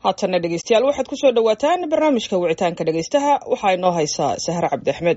haatana dhegeystayaal waxaad ku soo dhawaataan barnaamijka wicitaanka dhegeystaha waxaa inoo haysaa Sahar Cabdi Axmed.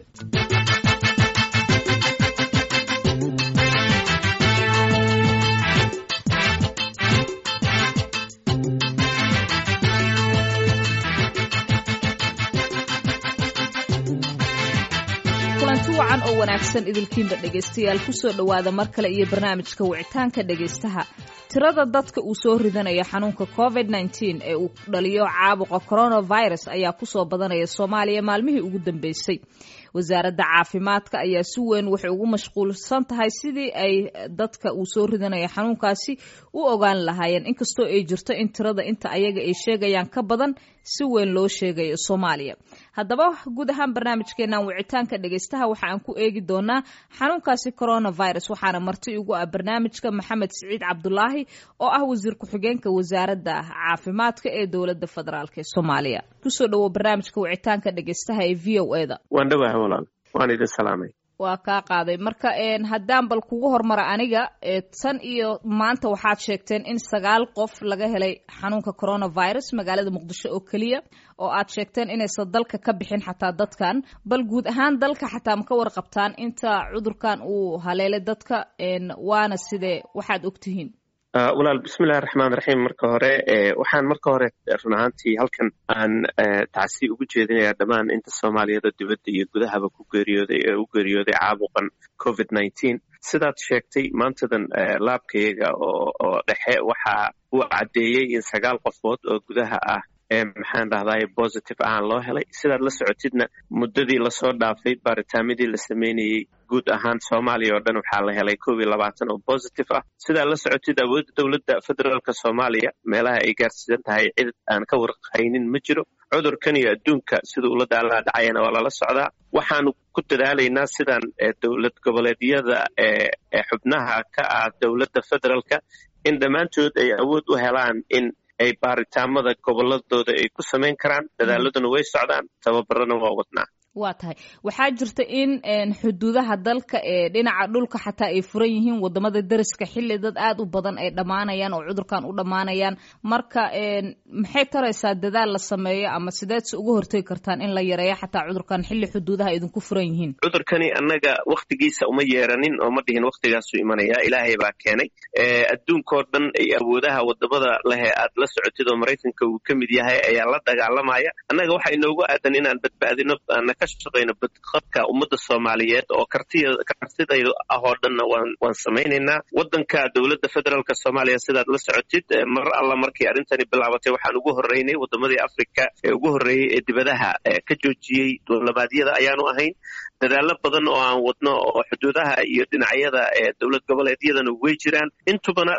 kulanti wacan oo wanaagsan idilkiinba dhegeystayaal ku soo dhawaada mar kale iyo barnaamijka wicitaanka dhegeystaha. tirada dadka uu soo ridanaya xanuunka COVID-19 ee uu dhaliyo caabuqa coronavirus ayaa ku soo badanaya Soomaaliya maalmihii ugu dambeysay. wasaaradda caafimaadka ayaa si weyn waxay ugu mashquulsan tahay sidii ay dadka uu soo ridanaya xanuunkaasi u ogaan lahaayeen inkastoo ay jirto in tirada inta ayaga ay sheegayaan ka badan si weyn loo sheegayo Soomaaliya. haddaba guud ahaan barnaamijkeenan wicitaanka dhegeystaha waxa aan ku eegi doonaa xanuunkaasi coronavirus waxaana marti ugu ah barnaamijka Maxamed Siciid Cabdullaahi oo ah wasiir ku-xigeenka wasaaradda caafimaadka ee dowladda federaalka ee Soomaaliya. ku soo dhawo barnaamijka wicitaanka dhegeystaha ee VOA-da. waan dhawahay walaal waan idin salaamay. waa kaa qaaday marka haddaan bal kugu hormara aniga tan iyo maanta waxaad sheegteen in 9 qof laga helay xanuunka coronavirus magaalada Muqdisho oo kaliya oo aad sheegteen inaysan dalka ka bixin xataa dadkan bal guud ahaan dalka xataa ma ka warqabtaan inta cudurkan uu haleelay dadka waana sidee waxaad ogtihiin. walaal bismillahi raxmaani raxiim marka hore waxaan marka hore run ahaantii halkan aan tacsi ugu jeedinayaa dhammaan inta Soomaaliyeed dibadda iyo gudahaba ku geeriyooday caabuqan COVID-19 sidaad sheegtay maantadan laabkayaga oo dhexe waxa uu cadeeyay in 9 qofood oo gudaha ah maxaan dhahdaa positive aan loo helay sidaad la socotidna muddadii la soo dhaafay baaritaanadii la sameeyay guud ahaan Soomaaliya oo dhan waxaa la helay 22 oo positive ah sidaad la socotid awoodda dowladda federaalka Soomaaliya meelaha ay gaarsiisan tahay cid aan ka warqaynin ma jiro cudurkan iyo adduunka sidoo ula dhacayna waa la socdaa waxaanu ku dadaalaynaa sidaan dowlad goboleedyada ee xubnaha ka ah dowladda federaalka in dhammaantood ay awood u helaan in ay baaritaamada goboladooda ay ku samayn karaan dadaaladuna way socdaan tababarana waa wadnaa. waa tahay waxaa jirta in xuduudaha dalka ee dhinaca dhulka xataa ay furan yihiin wadamada dariska xilli dad aad u badan ay dhamaanayaan oo cudurkan u dhamaanayaan marka maxay taraysaa dadaal la sameeyo ama sideed ugu hortagi kartaan in la yareeyo xataa cudurkan xilli xuduudaha idinku furan yihiin. cudurkani annaga waqtigiisa uma yeeranin oo ma dhihin waqtigaasu imanaya ilaahay baa keenay adduunkoo dhan ay awoodaha wadamada leh aad la socotid oo Mareykanka uu ka mid yahay ayaa la dagaalamaya annaga waxa inoogu aadan inaan badbaadino shaqeyna badqabka ummadda Soomaaliyeed oo kartidaydu ah oo dhanna waan samaynaynaa wadanka dowladda federaalka Soomaaliya sidaad la socotid mar alla markii arintani bilaabatay waxaan ugu horeynay wadamadii Afrika ee ugu horeeyay ee dibadaha ka joojiyay dowladyada ayaanu ahayn dadaalo badan oo aan wadno oo xuduudaha iyo dhinacyada dowlad goboleedyadana way jiraan intubana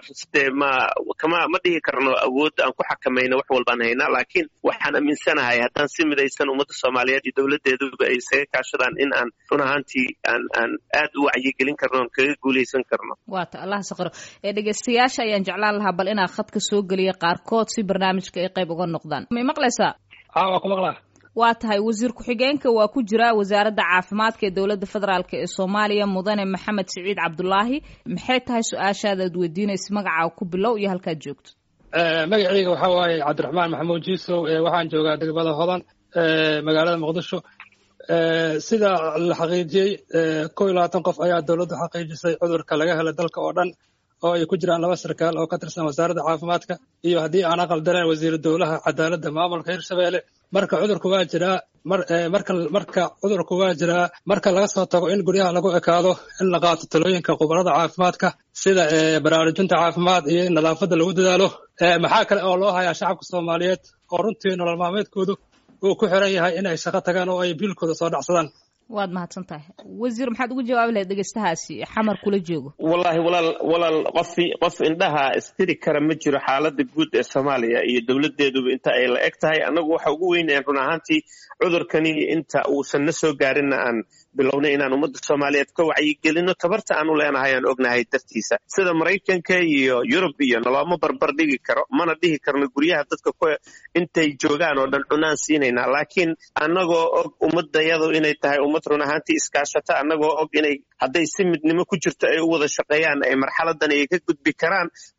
ma dhihi karno awood aan ku xakamayno wax walbaan haynaa laakiin waxaan aaminsanahay haddaan si midaysan ummadda Soomaaliyeed iyo dowladeedu ay isaga kaashadaan in aan run ahaantii aan aad u wacyigelin karno oo kaga guuleysan karno. waata Allah saqro dhegeystayaasha ayaan jeclaan lahaa bal inaa khadka soo geliyo qaarkood si barnaamijka ay qayb uga noqdaan. ma maqlaysaa? waa ku maqlaa. waa tahay wasiir ku-xigeenka waa ku jira wasaaradda caafimaadka ee dowladda federaalka ee Soomaaliya mudane Maxamed Siciid Cabdullaahi maxay tahay su'aashaada aad weydiinaysid magacaaga ku bilow iyo halkaad joogto. magacayga waxaa waaye Cabdiraxmaan Maxamuud Jiisow waxaan joogaa degmada Hodan magaalada Muqdisho sida la xaqiijiyay 21 qof ayaa dowladdu xaqiijisay cudurka laga helay dalka oo dhan oo ay ku jiraan 2 sarkaal oo ka tirsan wasaaradda caafimaadka iyo haddii aan aqaldareyn wasiir dowlaha cadaaladda maamulka Hirshabeelle marka cudurku waa jiraa marka cudurku waa jiraa marka laga soo tago in guryaha lagu ekaado in la qaato talooyinka khubarada caafimaadka sida baraarujinta caafimaad iyo in nadaafadda lagu dadaalo maxaa kale oo loo hayaa shacabka Soomaaliyeed oo runtii nolol maalmeedkoodu uu ku xiran yahay in ay shaqo tagaan oo ay biilkooda soo dhacsadaan. waad mahadsantahay wasiir maxaad ugu jawaabi lahayd dhegeystahaasi xamar kula joogo. wallahi walaal qof indhaha istiri kara ma jiro xaaladda guud ee Soomaaliya iyo dowladeeduba inta ay la eg tahay anagu waxa ugu weyn ee run ahaantii cudurkani inta uusan na soo gaarin aan bilownay inaan ummadda Soomaaliyeed ka wacyigelino tabarta aan u leenahay aan ognahay dartiisa sida Mareykanka iyo Yurub iyo nalaamo barbar dhigi karo mana dhihi karno guryaha dadka intay joogaan oo dhan cunaan siinayna laakiin anagoo og ummadayadu inay tahay ummad run ahaantii iskaashata anagoo og inay hadday si midnimo ku jirto ay u wada shaqeeyaan ay marxaladan ay ka gudbi karaan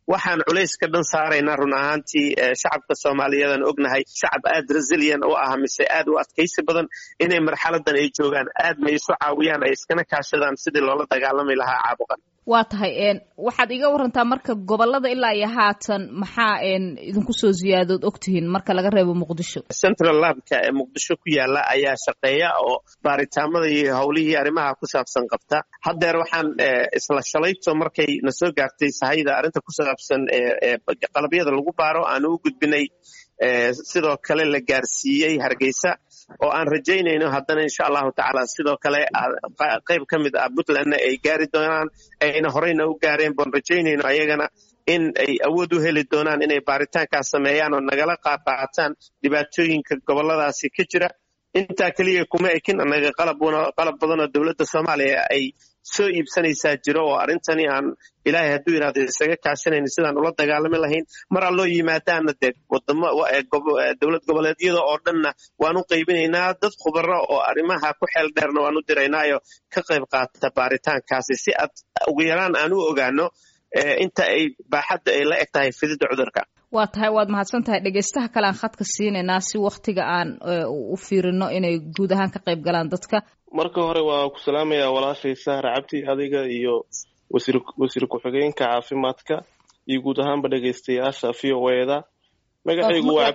waxaan culayska dhan saaraynaa run ahaantii shacabka soomaaliyeedan ognahay shacab aad resilient u ah mise aad u adkaysi badan inay marxaladan ay joogaan aad ma isu caawiyaan ay iskana kaashadaan sidii loola dagaalami lahaa caabuqan waa tahay waxaad iga warantaa marka gobolada ilaa iyo haatan maxaa idinku soo ziyaadood ogtihiin marka laga reebo muqdisho central labka ee muqdisho ku yaala ayaa shaqeeya oo baaritaamada iyo howlihii arrimaha ku saabsan qabta haddeer waxaan isla shalayto markay na soo gaartay sahayda arrinta ku saabsan qalabyada lagu baaro aanu u gudbinay sidoo kale la gaarsiiyey Hargeysa oo aan rajaynayno haddana insha allahu tacaala sidoo kale qayb ka mid ah Puntland ay gaari doonaan ayna horeyna u gaareen baan rajaynayno ayagana in ay awood u heli doonaan inay baaritaankaas sameeyaan oo nagala qaataan dhibaatooyinka goboladaasi ka jira intaa kaliya kuma ekin anaga qalab badan oo dowladda Soomaaliya ay soo iibsanaysaa jiro oo arrintani aan ilaahay hadduu yiraahdo isaga kaashanayno sidaan ula dagaalami lahayn mar alloo yimaadaana dee dowlad goboleedyada oo dhanna waan u qaybinaynaa dad khubaro oo arrimaha ku xeel dheerna waan u diraynaayo ka qayb qaata baaritaankaasi si aad ugu yaraan aan u ogaano inta ay baaxadda ay la eg tahay fididda cudurka waa tahay waad mahadsan tahay dhegaystaha kale aan khadka siinaynaa si waktiga aan u fiirino inay guud ahaan ka qayb galaan dadka marka hore waa ku salaamayaa walaashay Sahra Cabdi adiga iyo wasiir ku-xigeenka caafimaadka iyo guud ahaanba dhegaystayaasha VOA-da magacaygu waa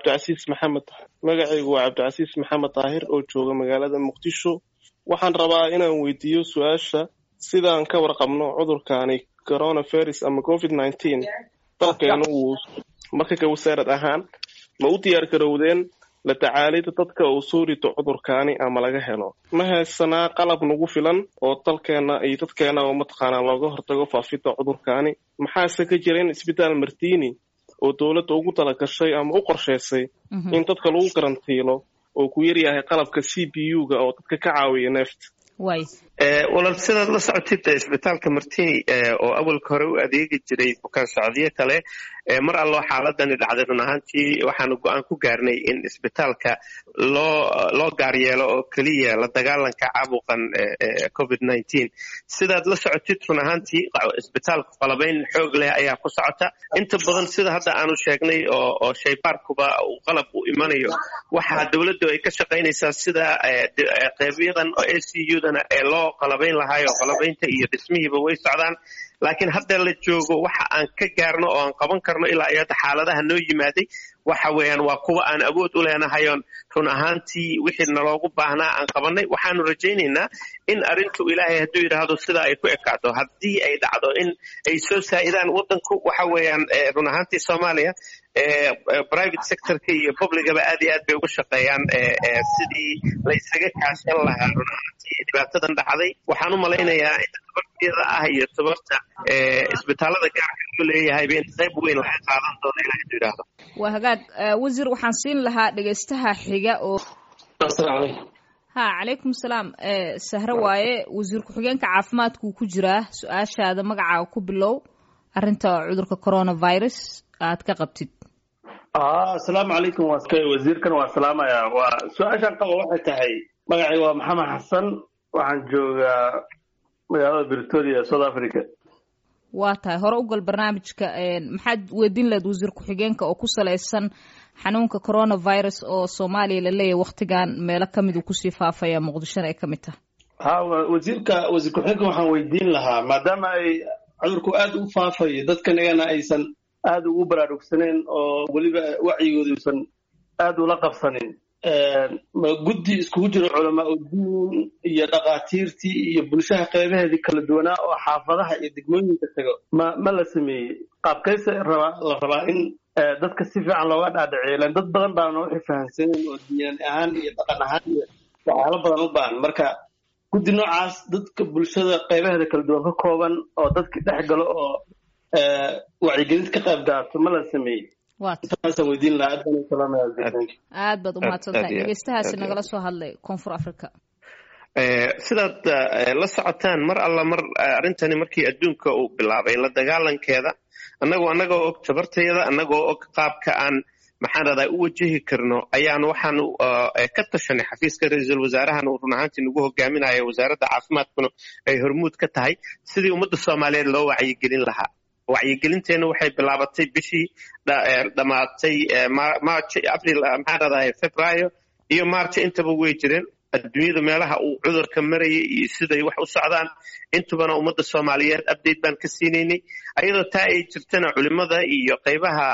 Cabdicasiis Maxamed Taahir oo jooga magaalada Muqdisho waxaan rabaa inaan weydiiyo su'aasha sidaan ka warqabno cudurkaani coronavirus ama COVID-19 dalkeenu uu marka ka wasaarad ahaan ma u diyaar garowdeen la tacaalida dadka uu soo rito cudurkaani ama laga helo ma haysanaa qalab nagu filan oo dalkeena iyo dadkeena oo mataqaanaa looga hortago faafidda cudurkaani maxaase ka jira in isbitaal Martini oo dowladda ugu talagashay ama u qorshaysay in dadka lagu karantiilo oo ku yar yahay qalabka CPU-ga oo dadka ka caawiya neefta walaal sidaad la socotid isbitaalka Martini oo awalka hore u adeegi jiray bukaan socodyo kale mar allo xaaladani dhacday run ahaantii waxaan go'aan ku gaarnay in isbitaalka loo gaar yeelo oo kaliya la dagaalanka caabuqan COVID-19 sidaad la socotid run ahaantii isbitaalka qalabayn xoog leh ayaa ku socota inta badan sida hadda aanu sheegnay oo shaybaarkuba uu qalab u imanayo waxa dawladdu ay ka shaqaynaysaa sida qaybadan oo ACU-dana ee loo qalabayn lahayo qalabaynta iyo dhismihiiba way socdaan laakiin hadda la joogo waxa aan ka gaarno oo aan qaban karno ilaa iyada xaaladaha noo yimaaday waxa weeyaan waa kuwa aan awood u leenahay run ahaantii wixii naloogu baahnaa aan qabanay waxaanu rajaynaynaa in arrintu ilaahay hadduu yidhaahdo sida ay ku ekaato haddii ay dhacdo in ay soo saa'idaan waddanku waxa weeyaan run ahaantii Soomaaliya private sectorka iyo publicaba aad iyo aad bay uga shaqeeyaan sidii la isaga kaashan lahaa run ahaantii dhibaatadan dhacday waxaan u malaynayaa in tabarteeda ah iyo tabarta isbitaalada gaarka loo leeyahay in qayb weyn laga qaadan doono ilaahay hadduu yidhaahdo waa hagaag wasiir waxaan siin lahaa dhegaystaha xiga oo calaykum salaam Sahra waaye wasiir ku-xigeenka caafimaadku ku jiraa su-aashaada magacaaga ku bilow arrinta cudurka coronavirus aad ka qabtid asalaamu calaykum wasiirkan waa salaamayaa waa su-aashaan qaba waxay tahay magacay waa maxamed xasan waxaan joogaa magaalada Pretoria South Africa waa tahay hore u gal barnaamijka maxaad weydiin lahayd wasiir ku-xigeenka oo ku salaysan xanuunka coronavirus oo Soomaaliya la leeyahay waqtigan meelo ka mid uu kusii faafaya Muqdishona ay ka mid tahay wasiir ku-xigeenka waxaan weydiin lahaa maadaama ay cudurku aad u faafayo dadkanagana aysan aad ugu baraarugsaneen oo weliba wacyigooda uusan aad ula qabsanin guddi iskugu jiro culamaa udiin iyo dhaqaatiirtii iyo bulshada qeybaheedii kala duwanaa oo xaafadaha iyo degmooyinka tago ma la sameeyey qaabkayse la rabaa in dadka si fiican looga dhaadhiciyo dad badan baana waxay fahamsaneen oo diinan ahaan iyo dhaqan ahaan iyo waxyaalo badan u baahan marka guddi noocaas dadka bulshada qeybaheeda kala duwan ka kooban oo dadki dhex galo oo wacyigelinta ka qayb qaato ma la sameeyey weydiin aad baad umahadsantahay dhegeystahaasi nagala soo hadlay Koonfur Africa sidaad la socotaan mar arrintani markii adduunka uu bilaabay la dagaalankeeda annagoo og tabarteeda annagoo og qaabka aan maxaan radaa u wajahi karno ayaan waxaan ka tashanay xafiiska ra'iisul wasaarahan uu run ahaantii nagu hogaaminayo wasaaradda caafimaadkuna ay hormuud ka tahay sidii ummadda Soomaaliyeed loo wacyigelin lahaa wacyigelinteena waxay bilaabatay bishii dhamaatay march april maxaan dhahdahay februaayo iyo march intaba way jireen adduunyada meelaha uu cudurka marayay iyo siday wax u socdaan intubana ummadda soomaaliyeed update baan ka siinaynay ayadoo taa ay jirtana culimada iyo qaybaha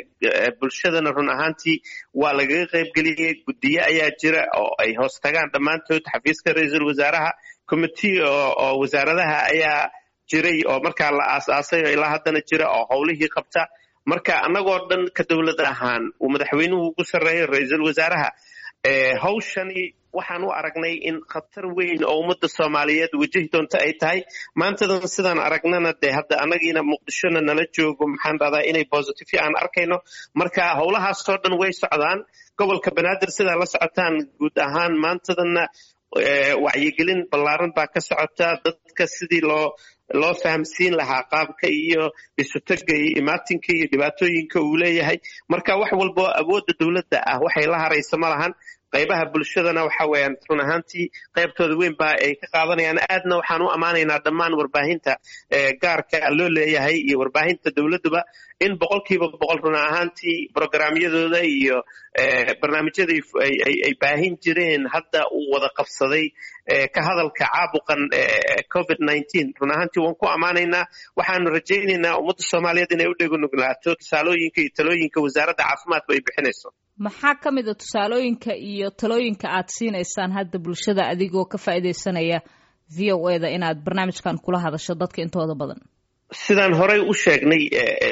bulshadana run ahaantii waa lagaga qaybgeliyey guddiye ayaa jira oo ay hoos tagaan dhammaantood xafiiska ra-iisul wasaaraha committee oo wasaaradaha ayaa jiray oo markaa la aasaasay oo ilaa haddana jira oo howlihii qabta marka annagoo dhan ka dowlad ahaan uu madaxweynuhu ugu sarreeyo ra-iisul wasaaraha hawshani waxaan u aragnay in khatar weyn oo ummadda soomaaliyeed wajahi doonto ay tahay maantadan sidaan aragnana dee hadda annagiina muqdishona nala joogo maxaan dhahdaa inay positive aan arkayno marka howlahaasoo dhan way socdaan gobolka banaadir sidaa la socotaan guud ahaan maantadana wacyigelin ballaaran baa ka socota dadka sidii loo fahamsiin lahaa qaabka iyo isutaga iyo imaatinka iyo dhibaatooyinka uu leeyahay marka wax walbo awoodda dowladda ah waxay la haraysa ma lahan qaybaha bulshadana waxa weeyaan run ahaantii qaybtooda weyn baa ay ka qaadanayaan aadna waxaan u ammaanaynaa dhammaan warbaahinta gaarka loo leeyahay iyo warbaahinta dowladduba in 100% run ahaantii programyadooda iyo barnaamijyada ay baahin jireen hadda uu wada qabsaday ka hadalka caabuqan COVID-19 run ahaantii waan ku ammaanaynaa waxaanu rajaynaynaa ummadda Soomaaliyeed inay u dhegonuglaato tusaalooyinka iyo talooyinka wasaaradda caafimaadku ay bixinayso maxaa ka mid ah tusaalooyinka iyo talooyinka aad siinaysaan hadda bulshada adigoo ka faa'iidaysanaya VOA-da inaad barnaamijkan kula hadasho dadka intooda badan sidaan horey u sheegnay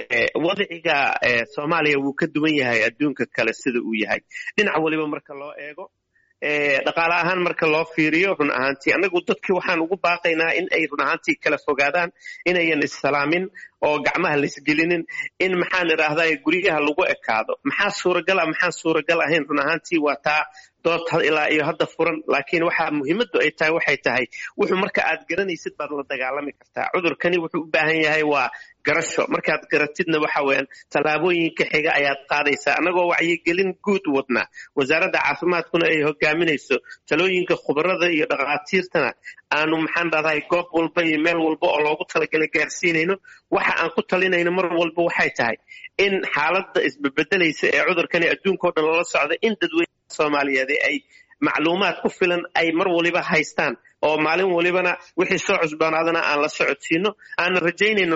wadciga Soomaaliya wuu ka duwan yahay adduunka kale sida uu yahay dhinac waliba marka loo eego dhaqaale ahaan marka loo fiiriyo run ahaantii anagu dadkii waxaan ugu baaqaynaa in ay run ahaantii kala fogaadaan inayan issalaamin oo gacmaha la isgelinin in maxaan idhaahdaa guryaha lagu ekaado maxaa suuragal ahayn run ahaantii waa taa dood ilaa iyo hadda furan laakiin waxa muhiimaddu ay tahay waxay tahay wuxuu marka aad garanaysid baad la dagaalami kartaa cudurkani wuxuu u baahan yahay waa garasho markaad garatidna waxa weeyaan tallaabooyinka xiga ayaad qaadaysaa anagoo wacyigelin guud wadna wasaaradda caafimaadkuna ay hogaaminayso talooyinka khubarada iyo dhaqaatiirtana aanu maxaan dhahdaa goob walba iyo meel walba oo loogu talagalay gaarsiinayno waxa aan ku talinayno mar walba waxay tahay in xaaladda isbebedelaysa ee cudurkani adduunka oo dhan lala socda in dadweynaha Soomaaliyeed ay macluumaad ku filan ay mar waliba haystaan oo maalin walibana wixii soo cusbanaadana aan la socodsiino aan rajaynayno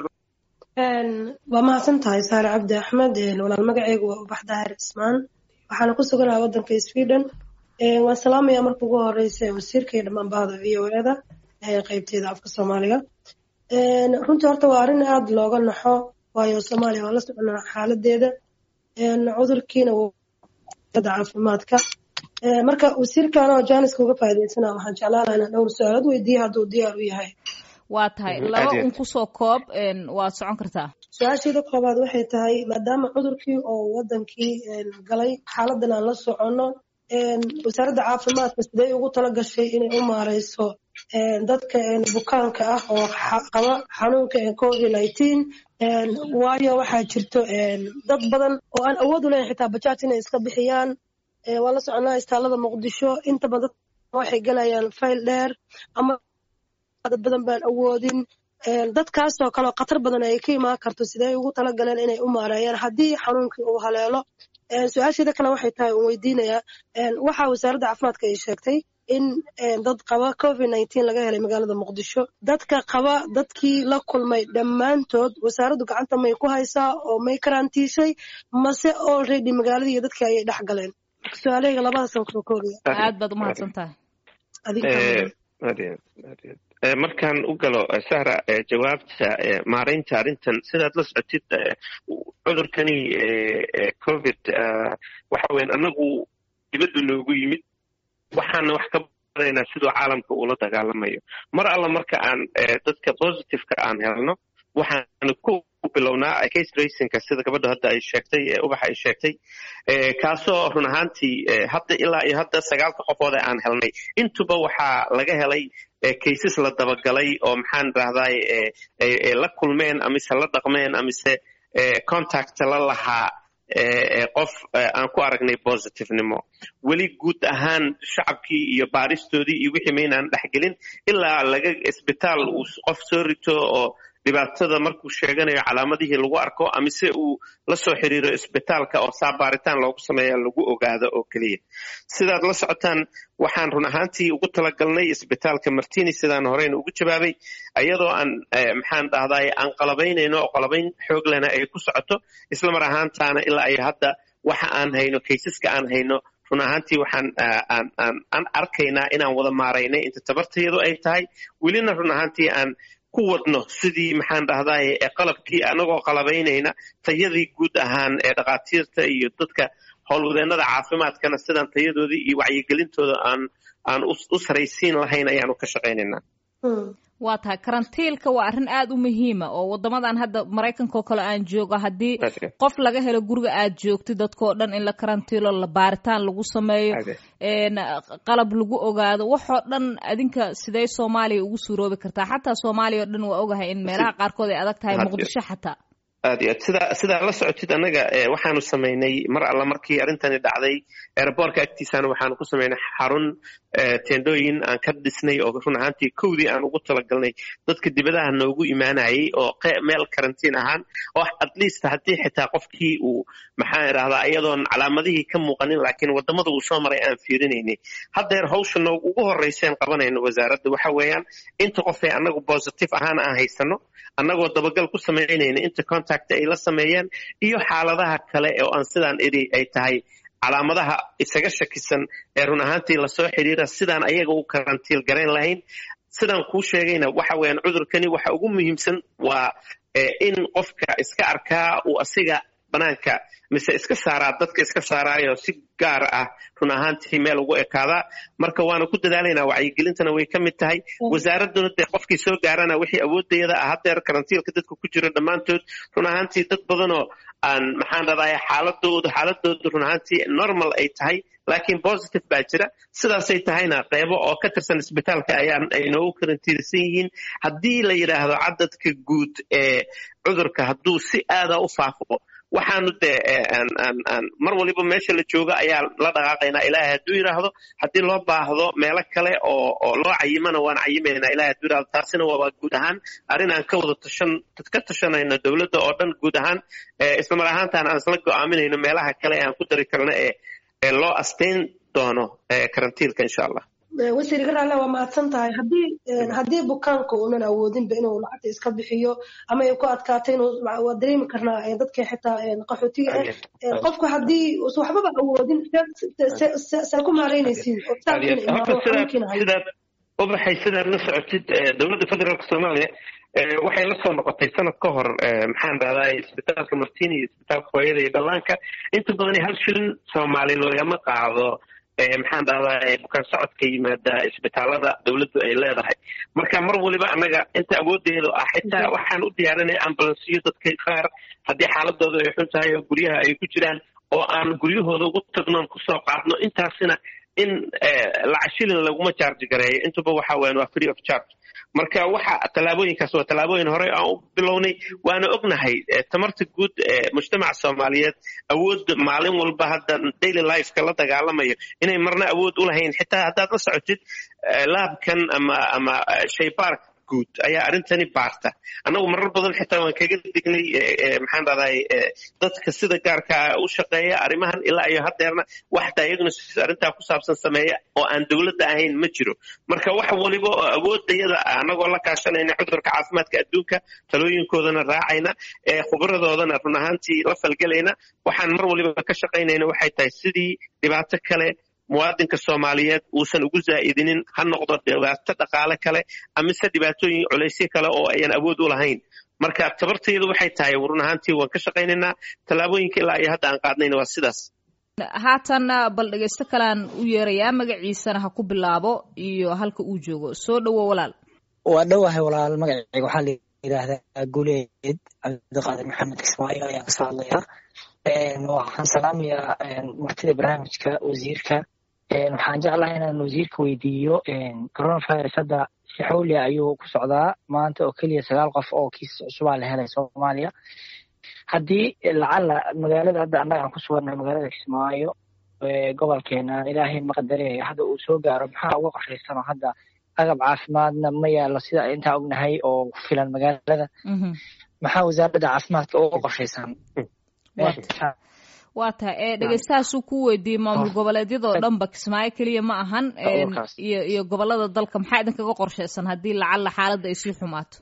waa mahadsantahay Saare Cabdi Axmed walaal magacaygu waa Ubax Daahir Ismaan waxaana ku suganahay waddanka Sweden waan salaamayaa marka ugu horreysay wasiirka iyo dhammaan bahda VOA-da qaybteeda afka Soomaaliga runtii horta waa arrin aad looga naxo waayo Soomaaliya waa la soconaa xaaladeeda cudurkiina caafimaadka marka wasiirkan oo Janiska uga faa'iideysanaa waxaan jeclaan lahaa inaan dhowr su'aalood weydiiyo hadduu diyaar u yahay waa tahay laba un kusoo koob waad socon kartaa su-aasheeda koobaad waxay tahay maadaama cudurkii oo wadankii galay xaaladan aan la soconno wasaaradda caafimaadka sidee ugu tala gashay inay u maareyso dadka bukaanka ah oo qaba xanuunka COVID-19 waayo waxaa jirto dad badan oo aan awood u lahayn xitaa bajaaj inay iska bixiyaan waa la soconaa istaalada Muqdisho inta badan waxay galayaan fayl dheer ama dad badan baan awoodin dadkaasoo kale khatar badan ay ka imaan karto sidee ugu tala galeen inay u maareeyaan haddii xanuunkii uu haleelo su-aasheeda kale waxay tahay uun weydiinayaa waxaa wasaaradda caafimaadka ay sheegtay in dad qaba COVID-19 laga helay magaalada Muqdisho dadka qaba dadkii la kulmay dhammaantood wasaaraddu gacanta may ku haysaa oo may karantiishay mase already magaaladii iyo dadkii ayay dhex galeen su-aalahayga labadaasaan kusoo koobaya aad baad u mahadsan tahay markaan u galo Sahra jawaabta maareynta arrintan sidaad la socotid cudurkani COVID waxa weyn anagu dibadda noogu yimid waxaana wax ka baraynaa sidoo caalamka uu la dagaalamayo mar alla marka aan dadka positive-ka aan helno waxaan ku bilownaa case tracing-ka sida gabadha hadda ay sheegtay Ubax ay sheegtay kaasoo run ahaantii hadda ilaa iyo hadda 9 qofood aan helnay intuba waxaa laga helay cases la dabagalay oo maxaan raahday la kulmeen amise la dhaqmeen amise contact la lahaa qof aan ku aragnay positive-nimo weli guud ahaan shacabkii iyo baaristoodii iyo wixii maynaan dhexgelin ilaa laga isbitaal uu qof soo rito oo dhibaatada markuu sheeganayo calaamadihii lagu arko amise uu la soo xiriiro isbitaalka oo saa baaritaan loogu sameeya lagu ogaado oo keliya. sidaad la socotaan waxaan run ahaantii ugu talagalnay isbitaalka Martini sidaan horeyna ugu jawaabay iyadoo aan maxaan dhahday aan qalabaynayno oo qalabayn xoog lehna ay ku socoto isla mar ahaantaana ilaa ay hadda waxa aan hayno kaysaska aan hayno run ahaantii waxaan aan arkaynaa inaan wada maaraynay inta tabartayadu ay tahay welina run ahaantii aan ku wadno sidii maxaan dhahday qalabkii anagoo qalabaynayna tayadii guud ahaan dhaqaatiirta iyo dadka howlwadeennada caafimaadkana sidaan tayadoodii iyo wacyigelintooda aan u saraysiin lahayn ayaanu ka shaqaynaynaa. waa tahay karantiilka waa arrin aad u muhiima oo waddamadan hadda Maraykanka oo kale aan joogo haddii qof laga helo guriga aad joogtid dadkoo dhan in la karantiilo la baaritaan lagu sameeyo qalab lagu ogaado waxoo dhan adinka sidee Soomaaliya ugu suuroobi kartaa xataa Soomaaliya oo dhan waa ogahay in meelaha qaarkood ay adag tahay Muqdisho xataa aad iyo sidaa la socotid annaga waxaanu samaynay mar alla markii arrintani dhacday airportka agtiisana waxaanu ku samaynay xarun teendooyin aan ka dhisnay oo run ahaantii kowdii aan ugu talagalnay dadka dibadaha noogu imaanayay oo meel karantiin ahaan oo at least haddii xitaa qofkii uu maxaan idhahdaa iyadoon calaamadihii ka muuqanin laakiin waddamada uu soo maray aan fiirinaynay haddeer hawsha noogu ugu horreyseen qabanayno wasaaradda waxa weeyaan inta qof ee annagu positive ahaan aan haysano annagoo dabagal ku samaynayna inta contact ay la sameeyeen iyo xaaladaha kale oo aan sidaan idhi ay tahay calaamadaha isaga shakisan ee run ahaantii lasoo xiriira sidaan ayaga u karantiil garayn lahayn sidaan kuu sheegayna waxa weeyaan cudurkani waxa ugu muhiimsan waa in qofka iska arkaa uu asiga banaanka mise iska saaraa dadka iska saaraayo si gaar ah run ahaantii meel ugu ekaadaa marka waana ku dadaalaynaa wacyigelintana way ka mid tahay wasaaradduna dee qofkii soo gaarana wixii awooddeeda ah haddeer karantiilka dadka ku jira dhammaantood run ahaantii dad badanoo aan maxaan dhahday xaaladoodu run ahaantii normal ay tahay laakiin positive baa jira sidaasay tahayna qeybo oo ka tirsan isbitaalka ay noogu karantiilsan yihiin haddii la yidhaahdo cadadka guud ee cudurka hadduu si aada u faafo waxaanu dee mar waliba meesha la jooga ayaa la dhaqaaqaynaa ilaahay hadduu yidhaahdo haddii loo baahdo meelo kale oo loo cayimana waan cayimaynaa ilahay hadduu yidhahdo taasina waaba guud ahaan arrin aan ka tashanayno dowladda oo dhan guud ahaan islamar ahaantaan aan isla go'aaminayno meelaha kale aan ku dari karno ee loo asteyn doono karantiilka insha allah. wasiir garaale waa mahadsan tahay haddii bukaanka uunan awoodinba inuu lacagta iska bixiyo ama ay ku adkaatay waa dareemi karnaa dadka xitaa qaxootiga qofku haddii waxbaba awoodin saa ku maaraynaysiin ubaxay sidaad la socotid dowladda federaalka Soomaaliya waxay la soo noqotay sanad ka hor maxaan dhahday isbitaalka Martini iyo isbitaalka hooyada iyo dhallaanka inta badan hal shilin Soomaali loogama qaado maxaan dhahdaa bukaan socodka yimaada isbitaalada dowladdu ay leedahay marka mar waliba annaga inta awooddeedu ah xitaa waxaan u diyaarinay ambulansiyo dadka qaar haddii xaaladooda ay xun tahay oo guryaha ay ku jiraan oo aan guryahooda ugu tagnoon kusoo qaadno intaasina in lacashilin laguma charge gareeyo intuba waxa weeyaan waa free of charge marka waxa tallaabooyinkaas waa tallaabooyin hore aan u bilownay waana ognahay tamarta guud ee mujtamaca Soomaaliyeed awood maalin walba hadda daily life ka la dagaalamayo inay marna awood u lahayn xitaa haddaad la socotid laabkan ama shaybaar guud ayaa arrintani baarta annagu marar badan xitaa waan kaga dignay maxaan dhahday dadka sida gaarka u shaqeeya arrimahan ilaa iyo haddeerna wax diagnosis arrintaa ku saabsan sameeya oo aan dowladda ahayn ma jiro marka wax waliba oo awooddayada annagoo la kaashanayna cudurka caafimaadka adduunka talooyinkoodana raacayna khubradoodana run ahaantii la falgelayna waxaan mar waliba ka shaqaynayna waxay tahay sidii dhibaato kale muwaadinka Soomaaliyeed uusan ugu zaa'idinin ha noqdo dhibaato dhaqaale kale amise dhibaatooyin culaysyo kale oo ayaan awood u lahayn marka tabartayadu waxay tahay run ahaantii waan ka shaqaynaynaa tallaabooyinka ilaa iyo hadda aan qaadnayna waa sidaas. haatan bal dhegeysto kalaan u yeerayaa magaciisana ha ku bilaabo iyo halka uu joogo soo dhawo walaal. waa dhowahay walaal magacayga waxaa la yidhaahdaa Guleed Cabdiqaadir Maxamed Ismaaciil ayaan kasoo hadlayaa waxaan salaamayaa martida barnaamijka wasiirka waxaan jeclahay inaan wasiirka weydiiyo coronavirus hadda si xawli ayuu ku socdaa maanta oo keliya 9 qof oo kiis cusub la helay Soomaaliya haddii lacala magaalada hadda annaga aan ku sugannahay magaalada Kismaayo gobolkeena ilaahay ma qadareeyo hadda uu soo gaaro maxaa uga qorshaysan hadda agab caafimaadna ma yaalo sida intaa ognahay oo ku filan magaalada maxaa wasaaradda caafimaadka uga qorshaysan waa tahay dhegeystahaasuu ku weydiiyey maamul goboleedyadoo dhanba Kismaayo keliya ma ahan iyo gobolada dalka maxaa idinkaga qorshaysan haddii lacalla xaaladda ay sii xumaato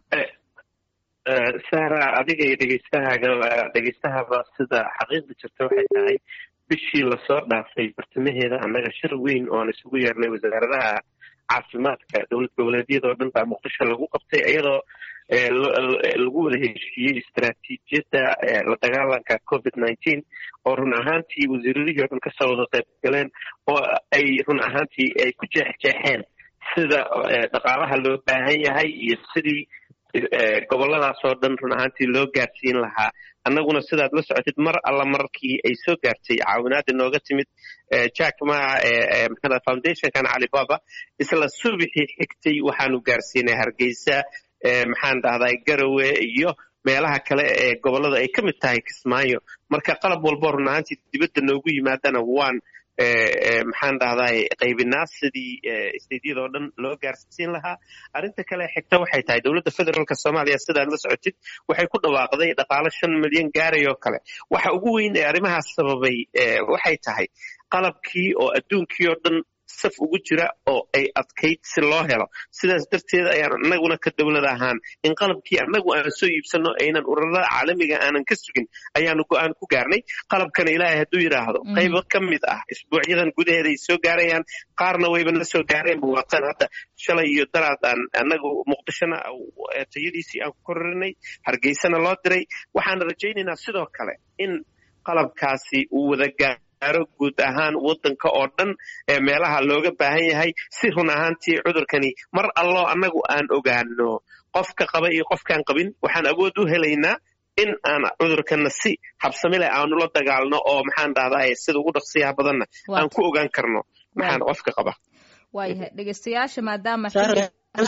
sahra adiga iyo dhegeystahaba sida xaqiiqda jirta waxay tahay bishii lasoo dhaafay bartamaheeda annaga shir weyn oon isugu yeernay wasaaradaha caafimaadka dowlad goboleedyadoo dhan baa muqdisho lagu qabtay iyadoo lagu wada heshiiyey istaraatiijiyadda la dagaalanka COVID-19 oo run ahaantii wasiiradihii oo dhan kasoo wada qayb galeen oo ay run ahaantii ay ku jeexjeexeen sida dhaqaalaha loo baahan yahay iyo sidii goboladaas oo dhan run ahaantii loo gaarsiin lahaa annaguna sidaad la socotid mar alla markii ay soo gaartay caawinaada nooga timid Jack Ma maxaa foundationkan Alibaba isla subaxii xigtay waxaanu gaarsiinay Hargeysa maxaan dhahday Garowe iyo meelaha kale ee gobolada ay ka mid tahay Kismaayo marka qalab walba run ahaantii dibadda noogu yimaadana waan maxaan dhahday qaybinaa sidii isteediyada oo dhan loo gaarsiin lahaa arrinta kale xigta waxay tahay dowladda federaalka Soomaaliya sidaad la socotid waxay ku dhawaaqday dhaqaale 5 milyan gaaray oo kale waxa ugu weyn ee arrimahaas sababay waxay tahay qalabkii oo adduunkii oo dhan saf ugu jira oo ay adkayd si loo helo sidaas darteed ayaan annaguna ka dowlad ahaan in qalabkii annagu aan soo iibsano aynan ururada caalamiga aanan ka sugin ayaanu go'aan ku gaarnay qalabkana ilaahay hadduu yidhaahdo qaybo ka mid ah isbuucyadan gudaheeda ay soo gaarayaan qaarna wayba la soo gaareen buwaatan hadda shalay iyo daraad aan annagu muqdishona tayadiisii aan ku korinay Hargeysana loo diray waxaan rajaynaynaa sidoo kale in qalabkaasi uu wada gaaro guud ahaan waddanka oo dhan ee meelaha looga baahan yahay si run ahaantii cudurkani mar allo annagu aan ogaano qofka qaba iyo qofkaan qabin waxaan awood u helaynaa in aan cudurkana si habsami leh aanu la dagaalno oo maxaan dhahdaa sida ugu dhaqsiyaha badanna aan ku ogaan karno maxaan qofka qaba waayahay dhegeystayaasha maadaama hal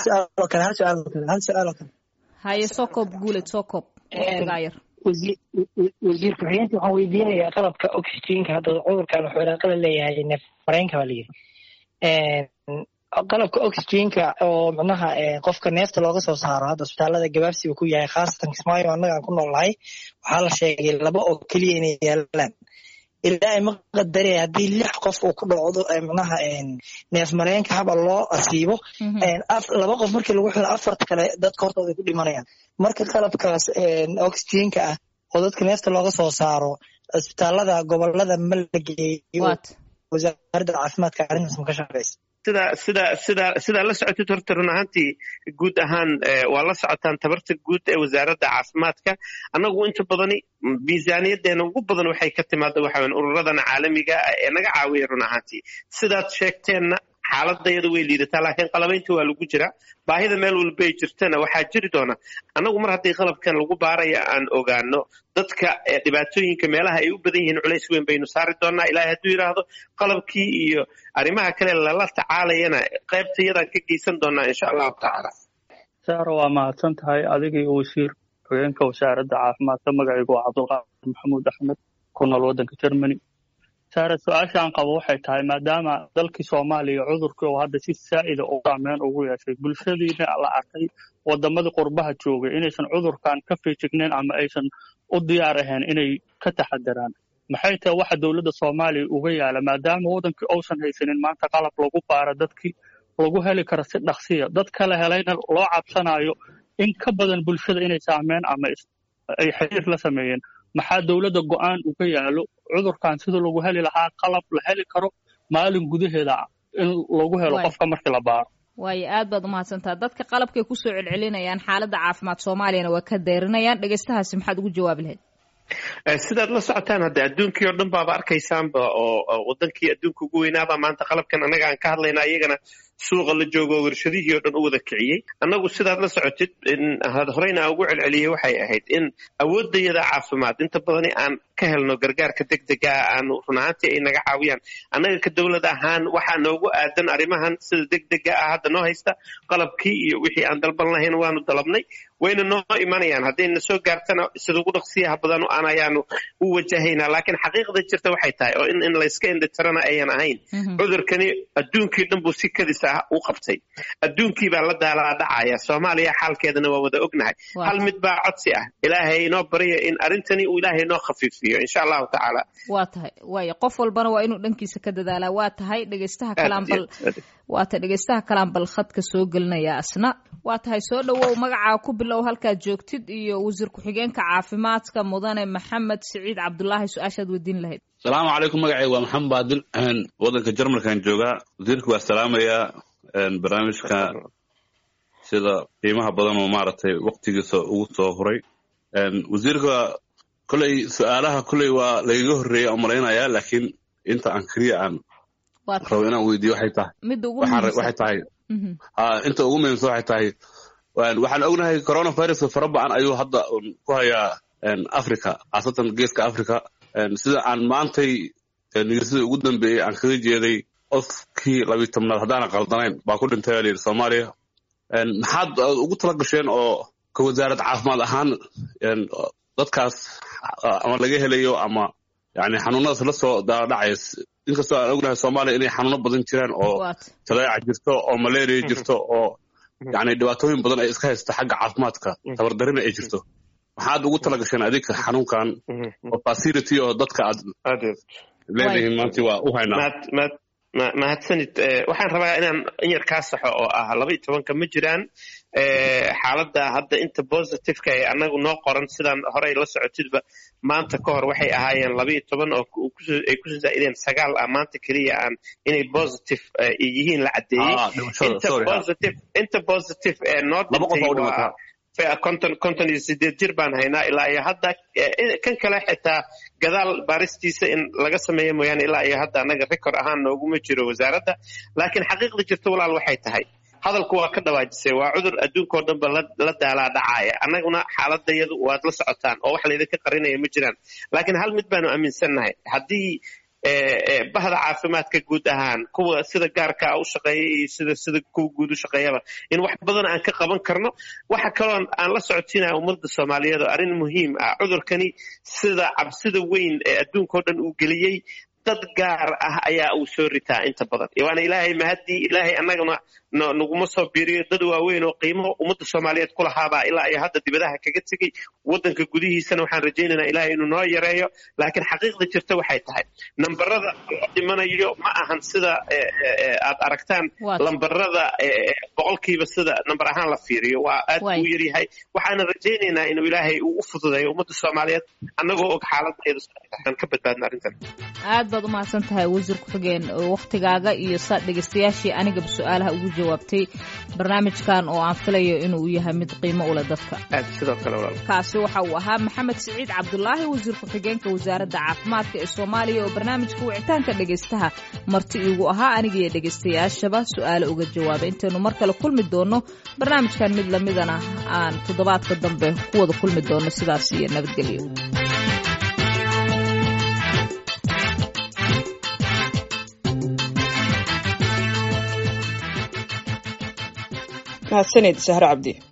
su'aal haye soo koob guuled soo koob gaayar wasiir ku-xigeenka waxaan weydiinayaa qalabka oxygenka hadda cudurkan wuxuu ilaaqada leeyahay neef mareenka baa layidhi qalabka oxygenka oo macnaha qofka neefta looga soo saaro hadda isbitaalada gabaabsiba ku yahay khaasatan Kismaayo annaga aan ku noolnahay waxaa la sheegay 2 oo keliya inay yaalaan ilaa ay maqadarey haddii 6 qof uu ku dhacdo macnaha neef mareenka haba loo asiibo 2 qof markii lagu xiro 4 kale dadka hortooda ay ku dhimanayaan marka qalabkaas oxygenka ah oo dadka neefta looga soo saaro isbitaalada gobolada ma la geeyo wasaaradda caafimaadka arrintaas ma ka shaqeysa sida la socotid horta run ahaantii guud ahaan waa la socotaan tabarta guud ee wasaaradda caafimaadka annagu inta badani miisaaniyadeena ugu badan waxay ka timaada waxa weyn ururadana caalamiga ee naga caawiya run ahaantii sidaad sheegteenna xaaladayada way liidataa laakiin qalabaynta waa lagu jira baahida meel walba ay jirtana waxaa jiri doona annagu mar haddii qalabkan lagu baaraya aan ogaano dadka dhibaatooyinka meelaha ay u badan yihiin culays weyn baynu saari doonaa ilaahay hadduu yidhaahdo qalabkii iyo arrimaha kale lala tacaalayana qaybtayadaan ka geysan doonaa insha allahu tacaala saaro waa mahadsan tahay adiga iyo wasiir ku-xigeenka wasaaradda caafimaadka magacaygu waa cabdulqaadir maxamuud axmed ku nool waddanka Germany saara su-aashaan qabo waxay tahay maadaama dalkii Soomaaliya cudurkii oo hadda si saa'ida u saameyn ugu yeeshay bulshadiina la arkay wadamadii qurbaha joogay inaysan cudurkan ka feejignayn ama aysan u diyaar ahayn inay ka taxadaraan maxay tahay waxa dowladda Soomaaliya uga yaala maadaama wadankii uusan haysanin maanta qalab lagu baaro dadkii lagu heli karo si dhaqsiya dad kale helayna loo cabsanayo in ka badan bulshada inay saameyn ama ay xiriir la sameeyeen maxaa dowladda go'aan uga yaalo cudurkan sida lagu heli lahaa qalab la heli karo maalin gudaheeda in lagu helo qofka markii la baaro waayo aad baad u mahadsantaa dadka qalabkay ku soo celcelinayaan xaaladda caafimaad Soomaaliyana waa ka deerinayaan dhegeystahaasi maxaad ugu jawaabi lahayd sidaad la socotaan hadda adduunkii oo dhan baaba arkaysaanba oo wadankii adduunka ugu weynaaba maanta qalabkan annaga aan ka hadlaynaa iyagana suuqa la joogo warshadihii oo dhan u wada kiciyey annagu sidaad la socotid horeyna aan ugu celceliyey waxay ahayd in awooddayada caafimaad inta badani aan ka helno gargaarka degdega aanu run ahaantii ay naga caawiyaan annaga ka dowlad ahaan waxaa noogu aadan arrimahan sida degdega ah hadda noo haysta qalabkii iyo wixii aan dalban lahayn waanu dalabnay wayna noo imanayaan haddayna soo gaartana sida ugu dhaqsiyaha badan aan ayaanu u wajahaynaa laakiin xaqiiqda jirta waxay tahay oo in layska indhitirana ayan ahayn cudurkani adduunkii dhan buu si kadisa ah u qabtay adduunkii baa la daalaa dhacaya soomaaliya xaalkeedana waa wada ognahay hal mid baa codsi ah ilaahay inoo bariya in arrintani uu ilaahay inoo khafiifiyo insha allahu tacaala waa tahay waaya qof walbana waa inuu dhankiisa ka dadaalaa waa tahay dhegeystaha kalaan bal khadka soo gelinaya asna waa tahay soo dhawow magacaa ku bilow halkaad joogtid iyo wasiir ku-xigeenka caafimaadka mudane maxamed siciid cabdulaahi su-aashaad weydiin lahayd. asalaamu calaykum magacayga waa maxamed baadil wadanka jarmalkan joogaa wasiirka waa salaamayaa barnaamijka sida qiimaha badan oo maaragtay waqtigiisa ugu soo huray wasiirka koley su-aalaha koley waa lagaga horreeyay oo malaynayaa laakiin inta aan keliya aan rabo inaan weydiiyo waxay tahay inta ugu muhiimsan waxay tahay waxaan ognahay coronaviruska fara badan ayuu hadda ku hayaa africa khaasatan geeska africa sida aan maantay nigersida ugu dambeeyey aan kaga jeeday qofkii 12 haddaana qaldanayn baa ku dhintay baa layidhi soomaaliya maxaad ugu tala gasheen oo ka wasaarad caafimaad ahaan dadkaas ama laga helayo ama yani xanuunadaas la soo dhacaya inkastoo aan ognahay soomaaliya inay xanuuno badan jiraan oo taleeca jirto oo malaria jirto oo yani dhibaatooyin badan ay iska haysta xagga caafimaadka tabardarina ay jirto maxaad ugu tala gasheen adinka xanuunkan oo facility oo dadka aad leedihiin maanta waa u haynaa mahadsanid waxaan rabaa inaan in yar kaa saxo oo ah 12 ma jiraan xaaladda hadda inta positiveka ee annagu noo qoran sidaan horey la socotidba maanta ka hor waxay ahaayeen 12 oo ay ku zaa'ideen 9 ah maanta keliya aan inay positive yihiin la caddeeyey inta positive noo dhintay konton iyo 8 jir baan haynaa ilaa iyo hadda kan kale xitaa gadaal baaristiisa in laga sameeyo mooyaane ilaa iyo hadda annaga record ahaan nooguma jiro wasaaradda laakiin xaqiiqda jirta walaal waxay tahay hadalku waa ka dhawaajisay waa cudur adduunkao dhanba la daalaa dhacaaya annaguna xaaladayadu waad la socotaan oo wax laydinka qarinaya ma jiraan laakiin hal mid baanu aaminsannahay haddii bahda caafimaadka guud ahaan kuwa sida gaarka u shaqeeya iyo sida kuwa guud u shaqeeyaba in wax badan aan ka qaban karno waxa kaloo aan la socotiinaya ummadda Soomaaliyeed oo arrin muhiim ah cudurkani sida cabsida weyn ee adduunkao dhan uu geliyey dad gaar ah ayaa uu soo ritaa inta badan waana ilaahay mahadii ilaahay annaguna naguma soo biiriyo dad waaweyn oo qiimo ummadda Soomaaliyeed ku lahaabaa ilaa iyo hadda dibadaha kaga tegey wadanka gudihiisana waxaan rajaynaynaa ilaahay inuu noo yareeyo laakiin xaqiiqda jirta waxay tahay nambarada dhimanayo ma ahan sida aad aragtaan lambarada boqolkiiba sida nambar ahaan la fiiriyo waa aad u yaryahay waxaana rajaynaynaa inuu ilaahay uu u fududeeyo ummadda Soomaaliyeed annagoo og xaaladdeedu aan ka badbaadno arrintan aad baad u mahadsan tahay wasiir ku-xigeen waqtigaaga iyo dhegeystayaashii anigaba su-aalaha ugu jawaabtay barnaamijkan oo aan filayo inuu yahay mid qiimo u leh dadka sidoo kale kaasi waxa uu ahaa maxamed siciid cabdulaahi wasiir ku-xigeenka wasaaradda caafimaadka ee Soomaaliya oo barnaamijka wicitaanka dhegeystaha marti iigu ahaa aniga iyo dhegeystayaashaba su-aalo uga jawaabay intaynu mar kale kulmi doono barnaamijkan mid lamidana aan toddobaadka dambe ku wada kulmi doono sidaas iyo nabadgelyo mahadsanid Sahra Cabdi.